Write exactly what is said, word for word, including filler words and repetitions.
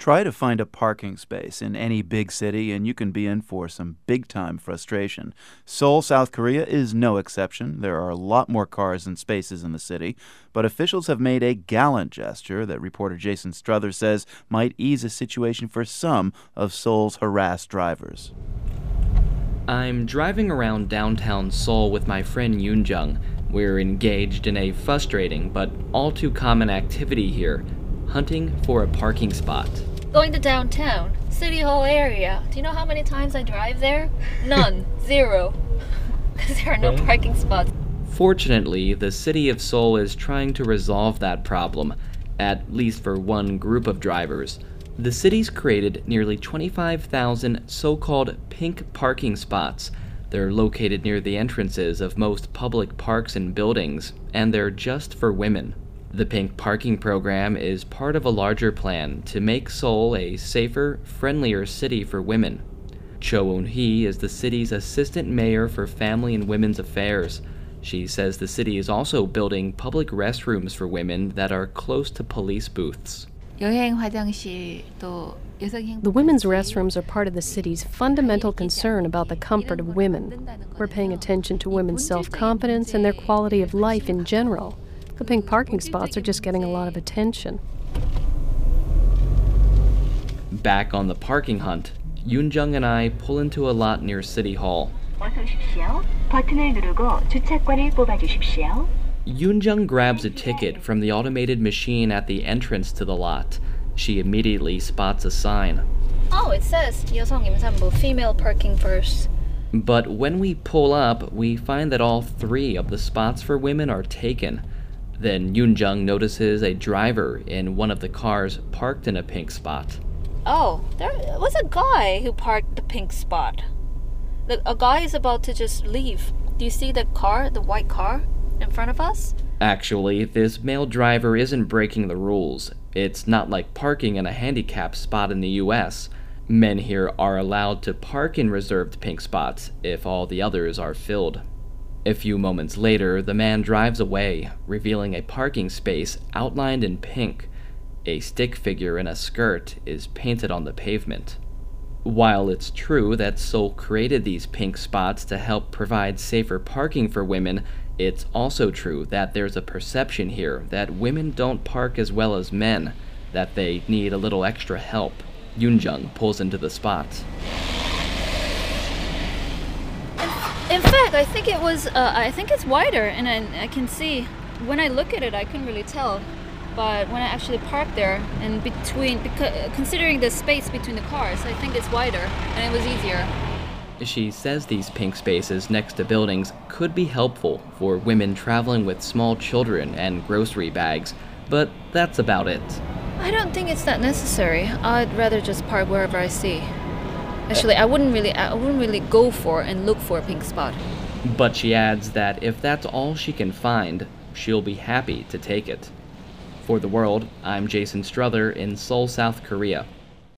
Try to find a parking space in any big city and you can be in for some big-time frustration. Seoul, South Korea is no exception. There are a lot more cars and spaces in the city, but officials have made a gallant gesture that reporter Jason Struther says might ease a situation for some of Seoul's harassed drivers. I'm driving around downtown Seoul with my friend Yoonjung. We're engaged in a frustrating but all too common activity here, hunting for a parking spot. Going to downtown, City Hall area. Do you know how many times I drive there? None. Zero. Because there are no parking spots. Fortunately, the city of Seoul is trying to resolve that problem, at least for one group of drivers. The city's created nearly twenty-five thousand so-called pink parking spots. They're located near the entrances of most public parks and buildings, and they're just for women. The pink parking program is part of a larger plan to make Seoul a safer, friendlier city for women. Cho Eun-hee is the city's assistant mayor for family and women's affairs. She says the city is also building public restrooms for women that are close to police booths. The women's restrooms are part of the city's fundamental concern about the comfort of women. We're paying attention to women's self-confidence and their quality of life in general. The pink parking spots are just getting a lot of attention. Back on the parking hunt, Yoonjung and I pull into a lot near City Hall. Yoonjung grabs a ticket from the automated machine at the entrance to the lot. She immediately spots a sign. Oh, it says 여성 임산부, female parking first. But when we pull up, we find that all three of the spots for women are taken. Then Yoonjung notices a driver in one of the cars parked in a pink spot. Oh, there was a guy who parked the pink spot. The, a guy is about to just leave. Do you see the car, the white car in front of us? Actually, this male driver isn't breaking the rules. It's not like parking in a handicapped spot in the U S. Men here are allowed to park in reserved pink spots if all the others are filled. A few moments later, the man drives away, revealing a parking space outlined in pink. A stick figure in a skirt is painted on the pavement. While it's true that Seoul created these pink spots to help provide safer parking for women, it's also true that there's a perception here that women don't park as well as men, that they need a little extra help. Yoonjung pulls into the spot. In fact, I think it was, uh, I think it's wider, and I, I can see, when I look at it, I couldn't really tell. But when I actually parked there, and between, because, considering the space between the cars, I think it's wider, and it was easier. She says these pink spaces next to buildings could be helpful for women traveling with small children and grocery bags, but that's about it. I don't think it's that necessary. I'd rather just park wherever I see. Actually, I wouldn't really, I wouldn't really go for and look for a pink spot. But she adds that if that's all she can find, she'll be happy to take it. For The World, I'm Jason Struther in Seoul, South Korea.